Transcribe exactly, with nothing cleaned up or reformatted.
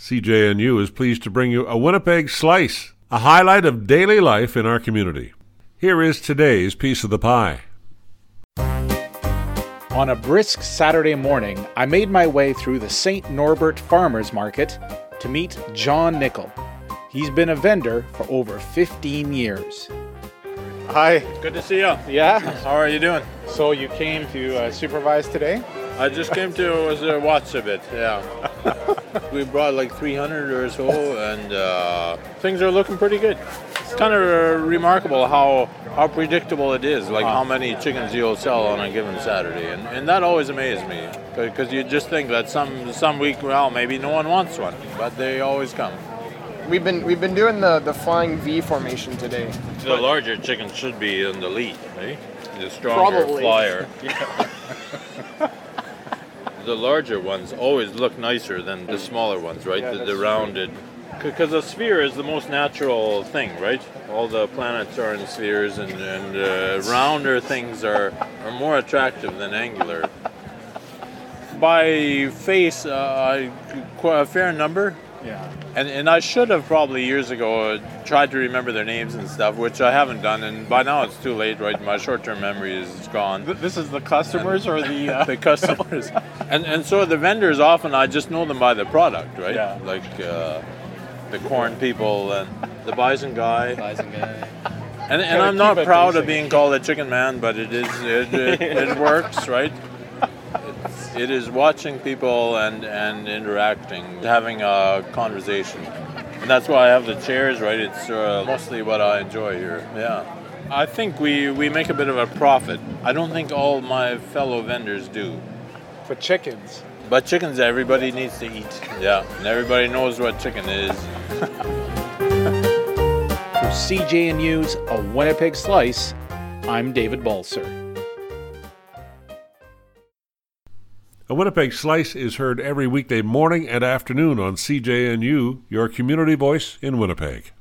C J N U is pleased to bring you a Winnipeg Slice, a highlight of daily life in our community. Here is today's piece of the pie. On a brisk Saturday morning, I made my way through the Saint Norbert Farmers Market to meet John Nickel. He's been a vendor for over fifteen years. Hi. Good to see you. Yeah? How are you doing? So you came to uh, supervise today? I just came to uh, watch a bit, yeah. We brought like three hundred or so, and uh, things are looking pretty good. It's kind of uh, remarkable how how predictable it is, like how many chickens you'll sell on a given Saturday. And, and that always amazes me, because you just think that some, some week, well, maybe no one wants one, but they always come. We've been we've been doing the, the flying V formation today. The larger chickens should be in the lead, right? The stronger Probably. flyer. The larger ones always look nicer than the smaller ones, right? Yeah, the, that's the rounded. Because a sphere is the most natural thing, right? All the planets are in spheres, and, and uh, rounder things are, are more attractive than angular. By face, uh, quite a fair number. Yeah. And and I should have probably years ago uh, tried to remember their names and stuff, which I haven't done. And by now it's too late, right? My short-term memory is gone. This is the customers and, or the... Uh... the customers. And and so the vendors, often I just know them by the product, right? Yeah. Like uh, the corn people and the bison guy. Bison guy. And, and I'm not proud of being called a chicken man, but it is it, it, it works, right? It's, it is watching people and, and interacting, having a conversation. And that's why I have the chairs, right? It's uh, mostly what I enjoy here, yeah. I think we, we make a bit of a profit. I don't think all my fellow vendors do. For chickens. But chickens, everybody needs to eat, yeah. And everybody knows what chicken is. For C J N U's A Winnipeg Slice, I'm David Balser. A Winnipeg Slice is heard every weekday morning and afternoon on C J N U, your community voice in Winnipeg.